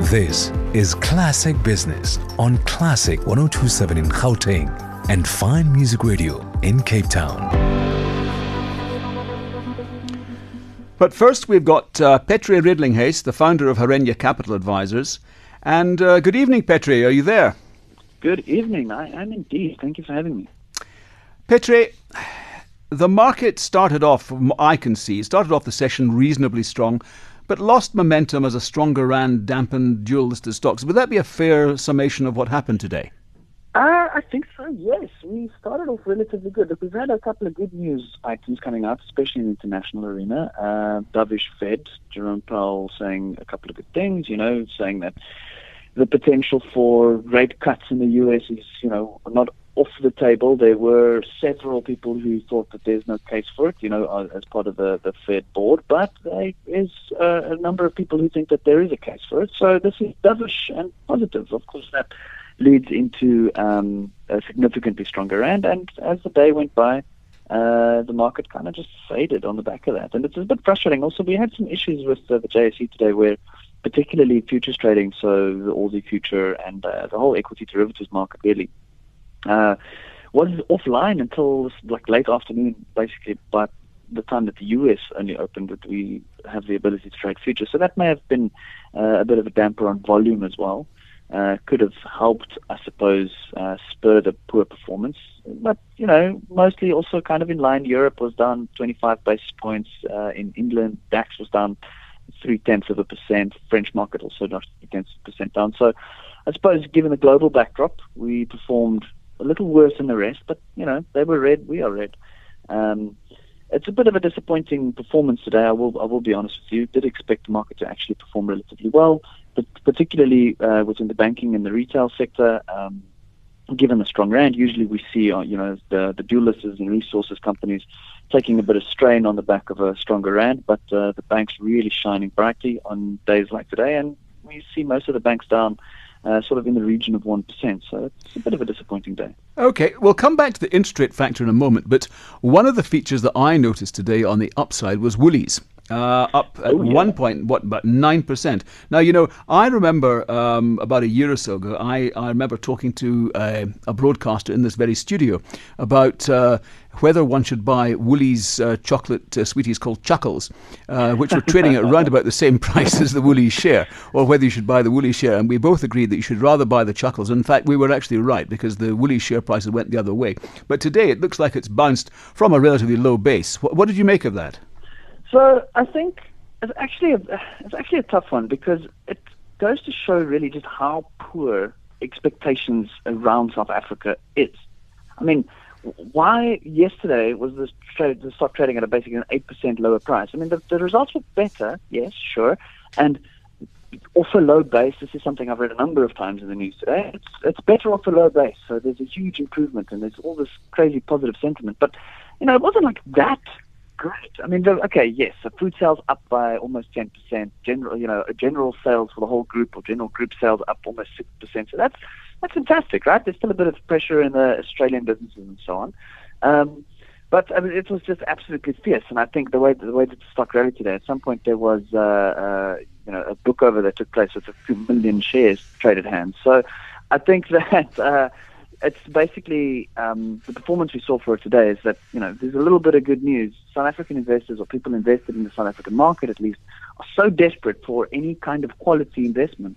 This is Classic Business on Classic 102.7 in Gauteng and Fine Music Radio in Cape Town. But first we've got Petri Ridlinghuis, the founder of Harenya Capital Advisors. And good evening, Petri. Are you there? Good evening. I am indeed. Thank you for having me. Petri, the market started off, I can see, started off the session reasonably strong, but lost momentum as a stronger rand dampened dual-listed stocks. Would that be a fair summation of what happened today? I think so, yes. We started off relatively good. Look, we've had a couple of good news items coming out, especially in the international arena. Dovish Fed, Jerome Powell saying a couple of good things, saying that the potential for rate cuts in the US is, not off the table. There were several people who thought that there's no case for it, as part of the Fed board, but there is a number of people who think that there is a case for it. So this is dovish and positive. Of course, that leads into a significantly stronger rand, and as the day went by, the market kind of just faded on the back of that. And it's a bit frustrating. Also, we had some issues with the JSE today where particularly futures trading, so the Aussie future and the whole equity derivatives market really was offline until late afternoon, basically by the time that the US only opened that we have the ability to trade futures. So that may have been a bit of a damper on volume as well. Could have helped, I suppose, spur the poor performance. But, mostly also kind of in line. Europe was down 25 basis points. In England, DAX was down 0.3%. French market also down 0.3% down. So I suppose given the global backdrop, we performed a little worse than the rest. But, they were red, we are red. It's a bit of a disappointing performance today, I will be honest with you. Did expect the market to actually perform relatively well, but particularly within the banking and the retail sector. Given the strong rand, usually we see the dual listers and resources companies taking a bit of strain on the back of a stronger rand, but the banks really shining brightly on days like today, and we see most of the banks down sort of in the region of 1%. So it's a bit of a disappointing day. Okay, we'll come back to the interest rate factor in a moment, but one of the features that I noticed today on the upside was Woolies. Up at one point, about 9%. Now, I remember about a year or so ago, I remember talking to a broadcaster in this very studio about whether one should buy Woolies chocolate sweeties called Chuckles, which were trading at around about the same price as the Woolies share, or whether you should buy the Woolies share. And we both agreed that you should rather buy the Chuckles. In fact, we were actually right, because the Woolies share prices went the other way. But today it looks like it's bounced from a relatively low base. What did you make of that? So I think it's actually a tough one, because it goes to show really just how poor expectations around South Africa is. I mean, why yesterday was the stock trading at basically an 8% lower price? I mean, the results were better, yes, sure, and off a low base. This is something I've read a number of times in the news today. It's better off a low base, so there's a huge improvement, and there's all this crazy positive sentiment. But it wasn't like that great. I mean, yes, the food sales up by almost 10%. General sales for the whole group, or general group sales up almost 6%. So that's fantastic, right? There's still a bit of pressure in the Australian businesses and so on. But I mean, it was just absolutely fierce. And I think the way that the stock rallied today, at some point there was a book over that took place with a few million shares traded hands. So I think that it's basically the performance we saw for it today is that, there's a little bit of good news. South African investors, or people invested in the South African market at least, are so desperate for any kind of quality investment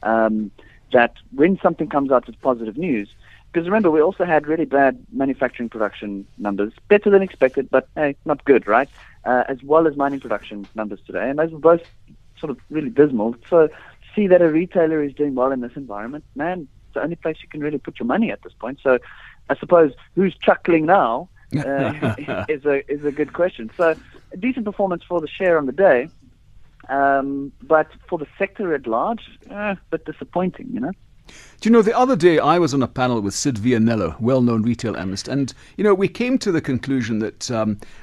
that when something comes out as positive news, because remember, we also had really bad manufacturing production numbers, better than expected, but hey, not good, right? As well as mining production numbers today, and those were both sort of really dismal. So to see that a retailer is doing well in this environment, man, it's the only place you can really put your money at this point. So I suppose who's chuckling now is a good question. So a decent performance for the share on the day, but for the sector at large, a bit disappointing, Do you know, the other day I was on a panel with Sid Vianello, well-known retail analyst, and, we came to the conclusion that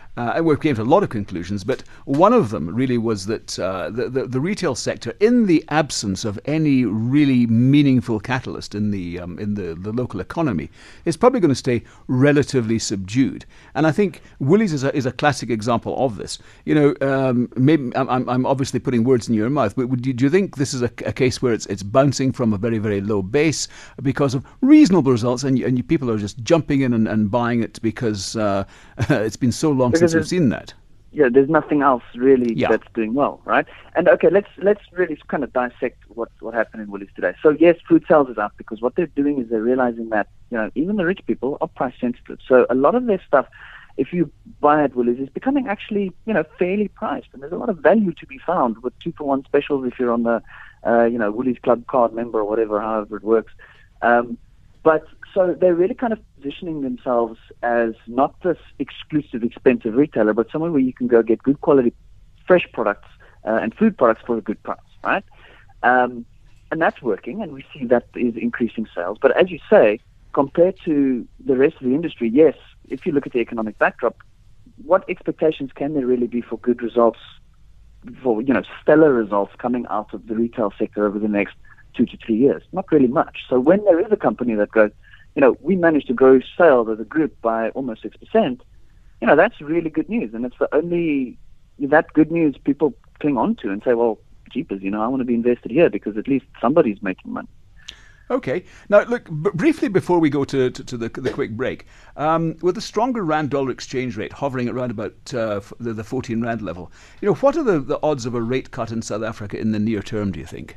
and we came to a lot of conclusions, but one of them really was that the retail sector, in the absence of any really meaningful catalyst in the local economy, is probably going to stay relatively subdued. And I think Woolies is a classic example of this. Maybe I'm obviously putting words in your mouth, but do you think this is a case where it's bouncing from a very, very low base because of reasonable results, and people are just jumping in and buying it because it's been so long since we've seen that? Yeah, there's nothing else really that's doing well, right? And okay, let's really kind of dissect what happened in Woolies today. So yes, food sales is up because what they're doing is they're realizing that even the rich people are price sensitive. So a lot of their stuff, if you buy at Woolies, is becoming actually fairly priced, and there's a lot of value to be found with 2-for-1 specials if you're on the Woolies Club card member or whatever, however it works. But so they're really kind of positioning themselves as not this exclusive, expensive retailer, but somewhere where you can go get good quality, fresh products and food products for a good price, right? And that's working, and we see that is increasing sales. But as you say, compared to the rest of the industry, yes, if you look at the economic backdrop, what expectations can there really be for good results, for stellar results coming out of the retail sector over the next 2 to 3 years? Not really much. So when there is a company that goes, we managed to grow sales as a group by almost 6%, that's really good news. And it's the only, that good news people cling on to and say, well, jeepers, I want to be invested here because at least somebody's making money. Okay. Now, look, briefly before we go to the quick break, with the stronger rand-dollar exchange rate hovering around about the 14 rand level, what are the odds of a rate cut in South Africa in the near term, do you think?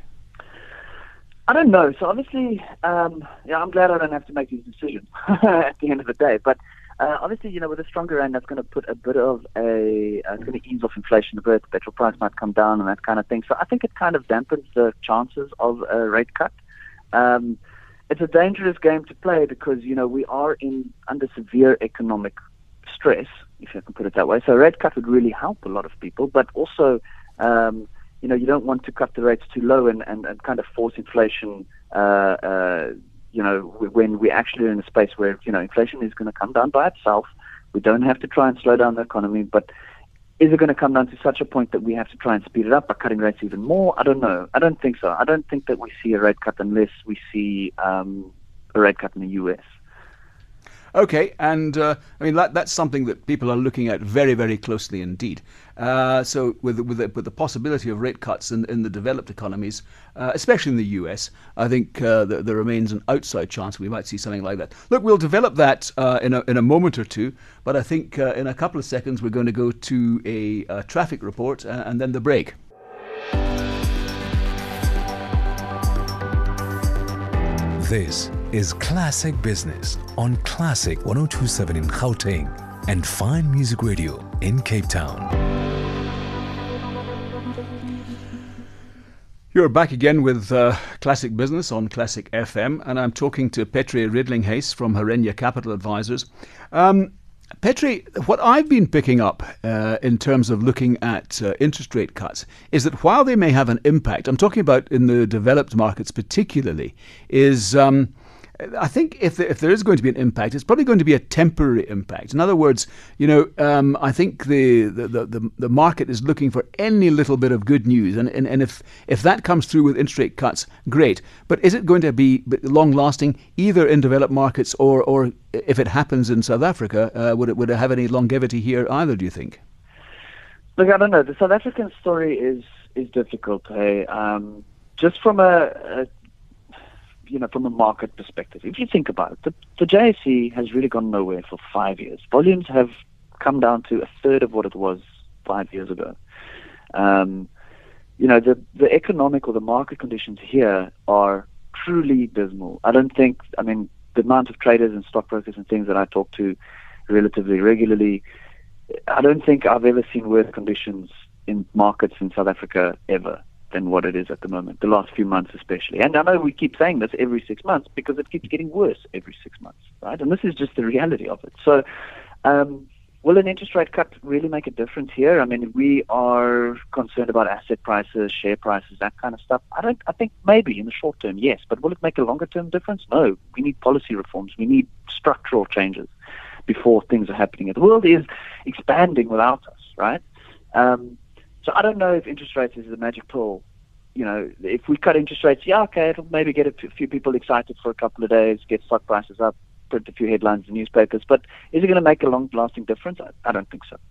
I don't know. So obviously, I'm glad I don't have to make these decisions at the end of the day. But obviously, with a stronger rand, that's going to put a bit of it's going to ease off inflation a bit. The petrol price might come down and that kind of thing. So I think it kind of dampens the chances of a rate cut. It's a dangerous game to play because, we are under severe economic stress, if you can put it that way. So a rate cut would really help a lot of people, but also, you don't want to cut the rates too low and kind of force inflation, when we actually are in a space where, inflation is going to come down by itself. We don't have to try and slow down the economy, but is it going to come down to such a point that we have to try and speed it up by cutting rates even more? I don't know. I don't think so. I don't think that we see a rate cut unless we see a rate cut in the US. Okay, and that's something that people are looking at very, very closely indeed. So with the possibility of rate cuts in the developed economies, especially in the US, I think there remains an outside chance we might see something like that. Look, we'll develop that in a moment or two, but I think in a couple of seconds we're going to go to a traffic report and then the break. This is Classic Business on Classic 102.7 in Gauteng and Fine Music Radio in Cape Town. You're back again with Classic Business on Classic FM, and I'm talking to Petri Ridlinghuys from Herenya Capital Advisors. Petri, what I've been picking up in terms of looking at interest rate cuts is that while they may have an impact, I'm talking about in the developed markets particularly, is I think if there is going to be an impact, it's probably going to be a temporary impact. In other words, I think the market is looking for any little bit of good news, and if that comes through with interest rate cuts, great. But is it going to be long lasting, either in developed markets or if it happens in South Africa, would it have any longevity here either? Do you think? Look, I don't know. The South African story is difficult. Hey, just from from a market perspective, if you think about it, the JSE has really gone nowhere for 5 years. Volumes have come down to a third of what it was 5 years ago. The economic or the market conditions here are truly dismal. The amount of traders and stockbrokers and things that I talk to relatively regularly, I don't think I've ever seen worse conditions in markets in South Africa ever than what it is at the moment, the last few months especially. And I know we keep saying this every 6 months because it keeps getting worse every 6 months, right? And this is just the reality of it. So will an interest rate cut really make a difference here? We are concerned about asset prices, share prices, that kind of stuff. I think maybe in the short term, yes. But will it make a longer term difference? No. We need policy reforms. We need structural changes. before things are happening. The world is expanding without us, right? So I don't know if interest rates is the magic pill. If we cut interest rates, okay, it'll maybe get a few people excited for a couple of days, get stock prices up, print a few headlines in newspapers. But is it going to make a long-lasting difference? I don't think so.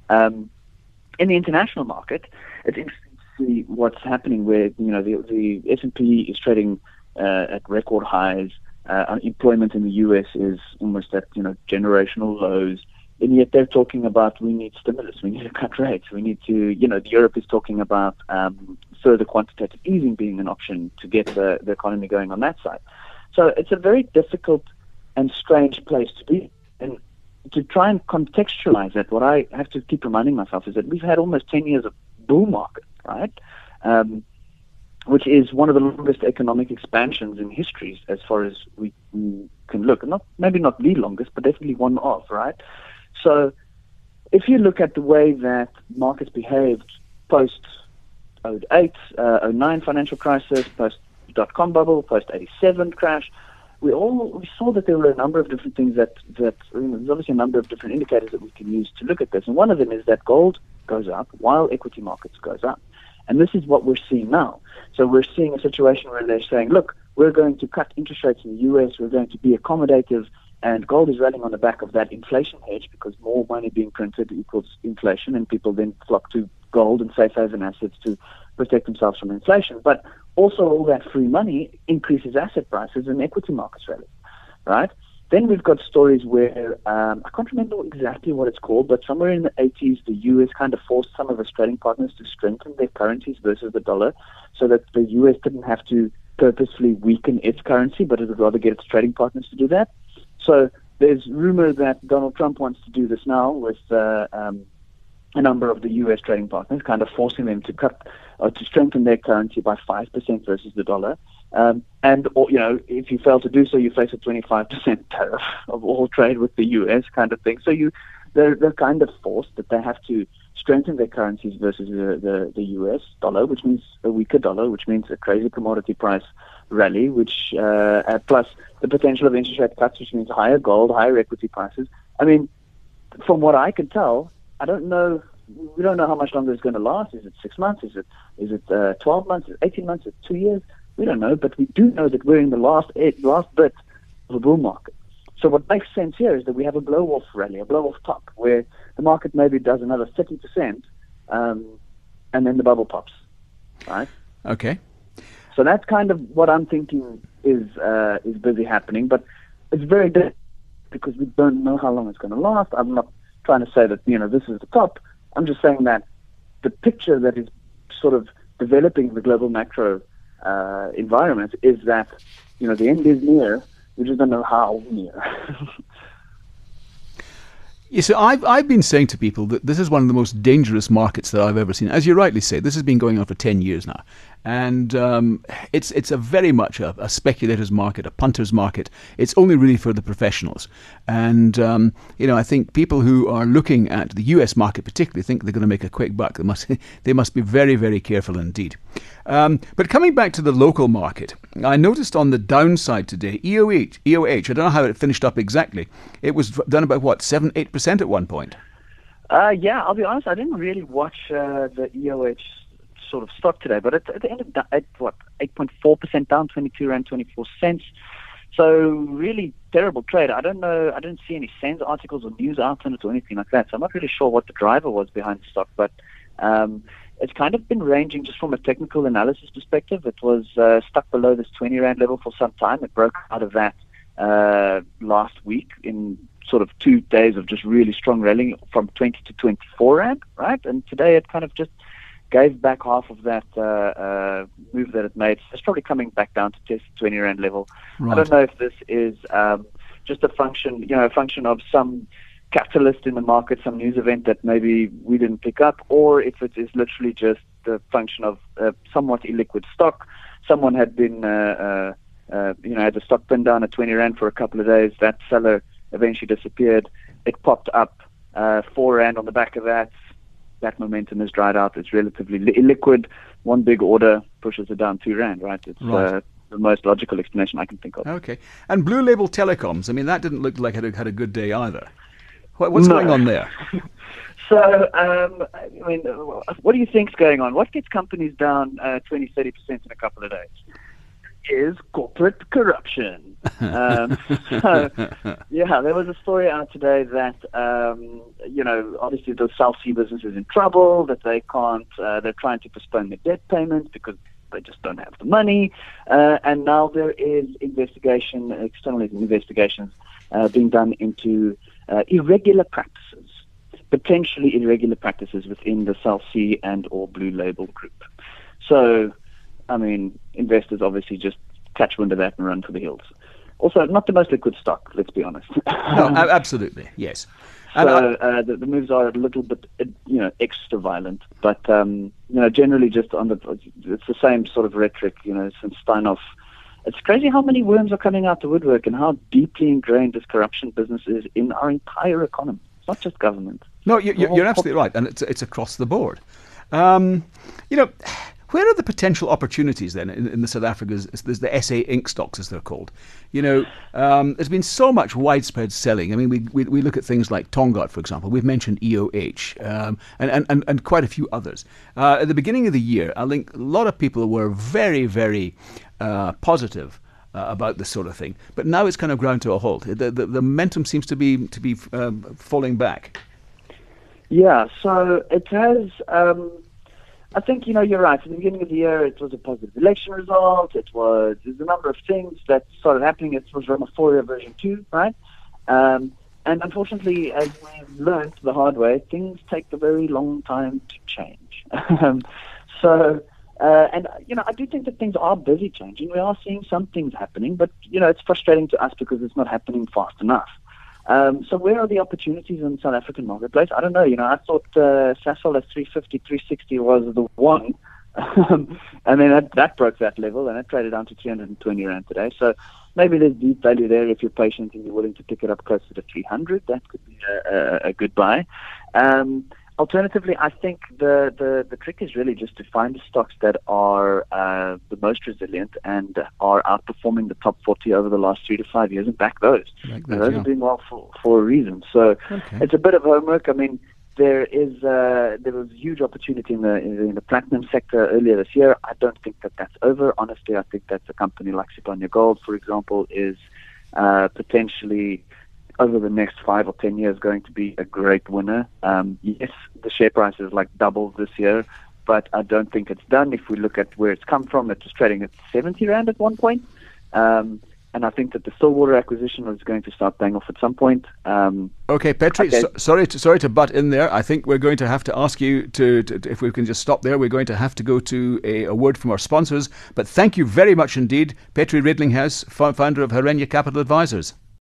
In the international market, it's interesting to see what's happening where, the S&P is trading at record highs. Employment in the US is almost at, generational lows. And yet they're talking about we need stimulus, we need to cut rates, we need to, Europe is talking about further quantitative easing being an option to get the economy going on that side. So it's a very difficult and strange place to be. And to try and contextualize that, what I have to keep reminding myself is that we've had almost 10 years of bull market, right? Which is one of the longest economic expansions in history as far as we can look. Maybe not the longest, but definitely one of, right? So if you look at the way that markets behaved post 2008, 2009 financial crisis, post dot-com bubble, post 87 crash, we saw that there were a number of different things that there's obviously a number of different indicators that we can use to look at this. And one of them is that gold goes up while equity markets goes up. And this is what we're seeing now. So we're seeing a situation where they're saying, look, we're going to cut interest rates in the US, we're going to be accommodative, and gold is running on the back of that inflation hedge because more money being printed equals inflation, and people then flock to gold and safe haven assets to protect themselves from inflation. But also all that free money increases asset prices and equity markets rally, right? Then we've got stories where, I can't remember exactly what it's called, but somewhere in the 80s, the US kind of forced some of its trading partners to strengthen their currencies versus the dollar so that the US didn't have to purposefully weaken its currency, but it would rather get its trading partners to do that. So there's rumor that Donald Trump wants to do this now with a number of the U.S. trading partners, kind of forcing them to cut or to strengthen their currency by 5% versus the dollar. If you fail to do so, you face a 25% tariff of all trade with the U.S. kind of thing. So they're kind of forced that they have to strengthen their currencies versus the U.S. dollar, which means a weaker dollar, which means a crazy commodity price rally, which plus the potential of interest rate cuts, which means higher gold, higher equity prices. I mean, from what I can tell, I don't know. We don't know how much longer it's going to last. Is it 6 months? Is it 12 months? Is it 18 months? Is it 2 years? We don't know, but we do know that we're in the last bit of a bull market. So what makes sense here is that we have a blow-off rally, a blow-off top, where the market maybe does another 30%, and then the bubble pops, right? Okay. So that's kind of what I'm thinking is busy happening, but it's very difficult because we don't know how long it's going to last. I'm not trying to say that this is the top. I'm just saying that the picture that is sort of developing in the global macro environment is that the end is near. We just don't know how near. Yeah, so I've been saying to people that this is one of the most dangerous markets that I've ever seen. As you rightly say, this has been going on for 10 years now. And it's a very much a speculator's market, a punter's market. It's only really for the professionals. And, I think people who are looking at the US market particularly think they're going to make a quick buck. They must be very, very careful indeed. But coming back to the local market, I noticed on the downside today, EOH, I don't know how it finished up exactly. It was done about, 7-8% at one point? Yeah, I'll be honest, I didn't really watch the EOH sort of stock today, but at the end of 8.4% down, 22 Rand 24 cents. So really terrible trade. I don't know, I didn't see any SENS articles or news outlets or anything like that, so I'm not really sure what the driver was behind the stock, but it's kind of been ranging just from a technical analysis perspective. It was stuck below this 20 Rand level for some time. It broke out of that last week in sort of 2 days of just really strong rallying from 20 to 24 Rand, right? And today it kind of just gave back half of that move that it made. So it's probably coming back down to test the 20 Rand level. Right. I don't know if this is just a function of some catalyst in the market, some news event that maybe we didn't pick up, or if it is literally just the function of somewhat illiquid stock. Someone had been, had the stock pinned down at 20 Rand for a couple of days. That seller eventually disappeared. It popped up 4 Rand on the back of that. That momentum has dried out. It's relatively illiquid. One big order pushes it down 2 Rand, right? It's right. The most logical explanation I can think of. Okay. And Blue Label Telecoms, I mean, that didn't look like it had a good day either. What's going on there? So, I mean, what do you think's going on? What gets companies down 20, 30% in a couple of days? Is corporate corruption. So, yeah, there was a story out today that, obviously the South Sea business is in trouble, that they can't, they're trying to postpone their debt payments because they just don't have the money. And now there is external investigations being done into irregular practices, potentially irregular practices within the South Sea and or Blue Label group. So, I mean, investors obviously just catch wind of that and run for the hills. Also, not the most liquid stock, let's be honest. No, absolutely, yes. So the moves are a little bit, extra violent, but generally just it's the same sort of rhetoric, since Steinhoff. It's crazy how many worms are coming out the woodwork and how deeply ingrained this corruption business is in our entire economy. It's not just government. No, you're absolutely right, and it's across the board. Where are the potential opportunities then in the South Africa's, there's the SA Inc. stocks, as they're called? There's been so much widespread selling. I mean, we look at things like Tongaat, for example. We've mentioned EOH and quite a few others. At the beginning of the year, I think a lot of people were very, very positive about this sort of thing. But now it's kind of ground to a halt. The momentum seems to be falling back. Yeah, so it has... I think, you're right. At the beginning of the year, it was a positive election result. There's a number of things that started happening. It was Ramaphosa version 2, right? And unfortunately, as we've learned the hard way, things take a very long time to change. I do think that things are busy changing. We are seeing some things happening, but, it's frustrating to us because it's not happening fast enough. So where are the opportunities in the South African marketplace? I don't know. I thought Sasol at 350, 360 was the one. And then that broke that level, and it traded down to 320 Rand today. So maybe there's deep value there if you're patient and you're willing to pick it up closer to 300. That could be a good buy. Alternatively, I think the trick is really just to find the stocks that are the most resilient and are outperforming the top 40 over the last 3 to 5 years and back those. Those are doing well for a reason. So It's a bit of homework. I mean, there was huge opportunity in the platinum sector earlier this year. I don't think that that's over. Honestly, I think that a company like Sibanye Gold, for example, is potentially over the next 5 or 10 years going to be a great winner. Yes, the share price is like doubled this year, but I don't think it's done. If we look at where it's come from, it was trading at 70 Rand at one point. And I think that the Stillwater acquisition is going to start paying off at some point. Okay, Petri, sorry to butt in there. I think we're going to have to ask you to if we can just stop there. We're going to have to go to a word from our sponsors. But thank you very much indeed, Petri Ridlinghouse, founder of Herenya Capital Advisors.